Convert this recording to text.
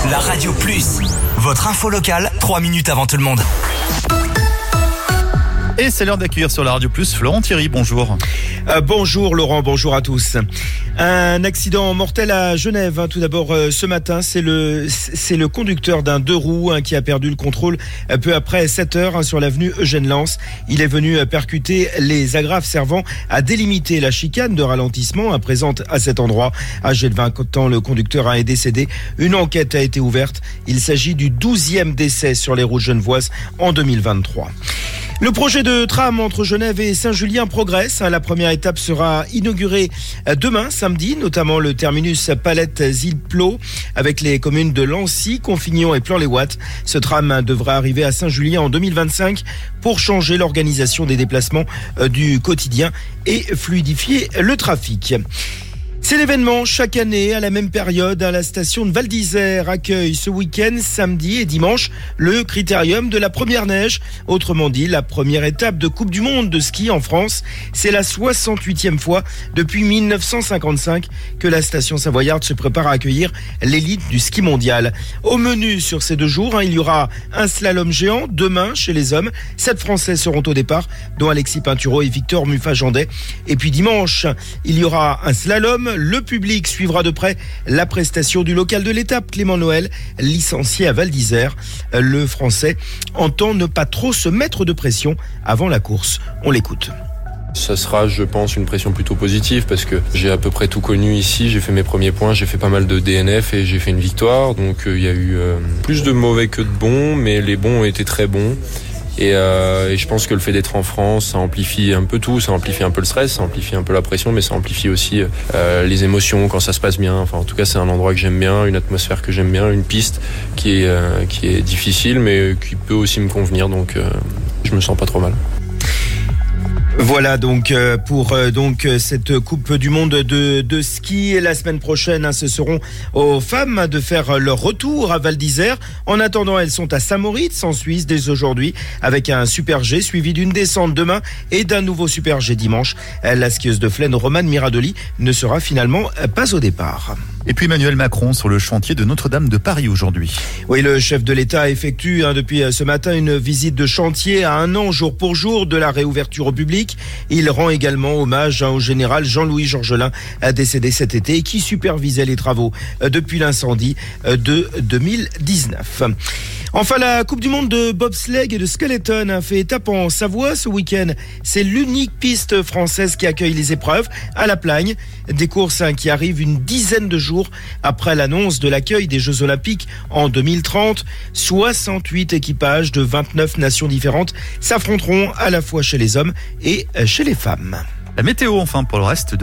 La Radio Plus, votre info locale, 3 minutes avant tout le monde. Et c'est l'heure d'accueillir sur la Radio Plus Florent Thierry, bonjour. Bonjour Laurent, bonjour à tous. Un accident mortel à Genève. Tout d'abord ce matin, c'est le conducteur d'un 2 roues qui a perdu le contrôle peu après 7 heures sur l'avenue Eugène Lens. Il est venu percuter les agrafes servant à délimiter la chicane de ralentissement présente à cet endroit. Âgé de 20 ans, le conducteur est décédé. Une enquête a été ouverte. Il s'agit du 12e décès sur les routes genevoises en 2023. Le projet de tram entre Genève et Saint-Julien progresse. La première étape sera inaugurée demain, samedi, notamment le terminus Palette-Zilplot avec les communes de Lancy, Confignon et Plan-les-Ouates. Ce tram devrait arriver à Saint-Julien en 2025 pour changer l'organisation des déplacements du quotidien et fluidifier le trafic. C'est l'événement chaque année à la même période. La station de Val d'Isère accueille ce week-end, samedi et dimanche, le critérium de la première neige. Autrement dit, la première étape de Coupe du Monde de ski en France. C'est la 68e fois depuis 1955 que la station savoyarde se prépare à accueillir l'élite du ski mondial. Au menu sur ces 2 jours, il y aura un slalom géant demain chez les hommes. 7 Français seront au départ, dont Alexis Pinturo et Victor Muffajandet. Et puis dimanche, il y aura un slalom. Le public suivra de près la prestation du local de l'étape, Clément Noël, licencié à Val d'Isère. Le Français entend ne pas trop se mettre de pression avant la course. On l'écoute. Ça sera, je pense, une pression plutôt positive parce que j'ai à peu près tout connu ici. J'ai fait mes premiers points, j'ai fait pas mal de DNF et j'ai fait une victoire. Donc il y a eu plus de mauvais que de bons, mais les bons ont été très bons. Et je pense que le fait d'être en France, ça amplifie un peu tout, ça amplifie un peu le stress, ça amplifie un peu la pression, mais ça amplifie aussi les émotions quand ça se passe bien. Enfin, en tout cas, c'est un endroit que j'aime bien, une atmosphère que j'aime bien, une piste qui est difficile, mais qui peut aussi me convenir. Donc, je me sens pas trop mal. Voilà donc pour cette Coupe du Monde de ski. Et la semaine prochaine, ce seront aux femmes de faire leur retour à Val d'Isère. En attendant, elles sont à Saint-Moritz en Suisse dès aujourd'hui avec un super G suivi d'une descente demain et d'un nouveau super G dimanche. La skieuse de Flaine, Romane Miradoli, ne sera finalement pas au départ. Et puis Emmanuel Macron sur le chantier de Notre-Dame de Paris aujourd'hui. Oui, le chef de l'État effectue depuis ce matin une visite de chantier à 1 an jour pour jour de la réouverture au public. Il rend également hommage au général Jean-Louis Georgelin, décédé cet été et qui supervisait les travaux depuis l'incendie de 2019. Enfin, la Coupe du Monde de bobsleigh et de skeleton fait étape en Savoie ce week-end. C'est l'unique piste française qui accueille les épreuves à La Plagne. Des courses qui arrivent une dizaine de jours après l'annonce de l'accueil des Jeux Olympiques en 2030. 68 équipages de 29 nations différentes s'affronteront à la fois chez les hommes et chez les femmes. La météo enfin pour le reste de